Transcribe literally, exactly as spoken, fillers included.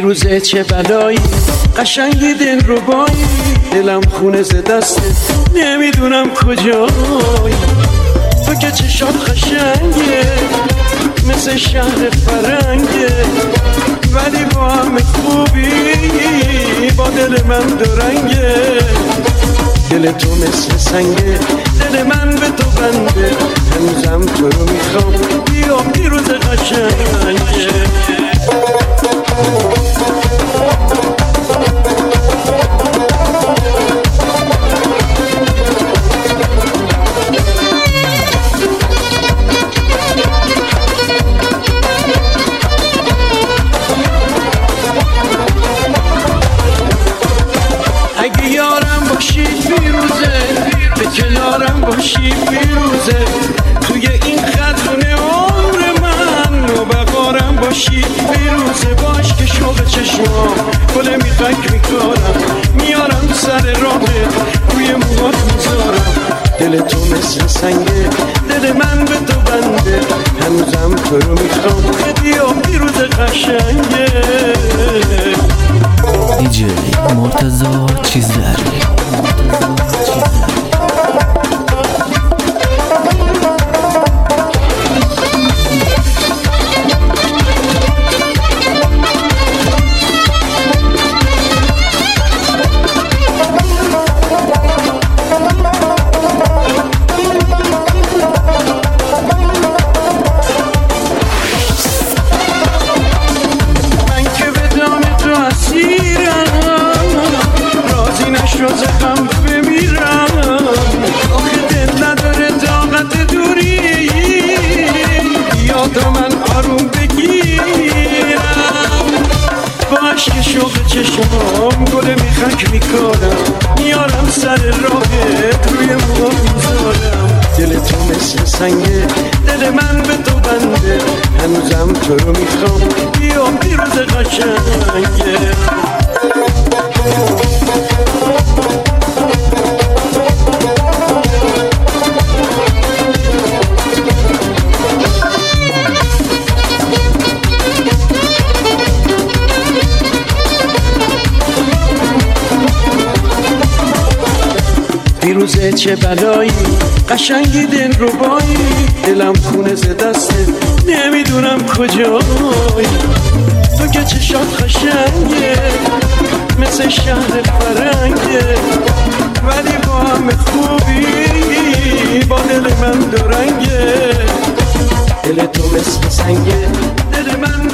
فیروزه چه بلایی قشنگی دل رو بایی دلم خونه ز دسته نمیدونم کجایی تو که چشات قشنگه مثل شهر فرنگه ولی با همه خوبی با دل من دورنگه دل تو مثل سنگه دل من به تو بنده هنوزم تو رو میخوام بیا پیروز قشنگه اگه یارم باشی فیروزه به کنارم باشی فیروزه توی این خزونه عمر من و بقارم باشی فیروزه باش که شوق چشمام گل میخک میکنم میارم سر راهه روی موهات میذارم دل تو مثل سنگه دل من به تو بنده هنوزم تو رو میخوام بیا فیروز قشنگه دیجی مرتضی چیزداری روز غم بمیرم آخه دل نداره طاقت دوری یاد من آروم بگیرم باش که شوق چشمام گل میخک میکنم میارم سر راهت روی موها میذارم دل تو مثل سنگه دل من به تو بنده هنوزم تو رو میخوام بیا پیروز قشنگه فیروزه چه بلایی قشنگی دل رو بایی دلم خونه ز دسته نمیدونم کجایی تو که چشات قشنگه مثل شهر فرنگه ولی با همه خوبی با دل من دورنگه دل تو مثل سنگه دل من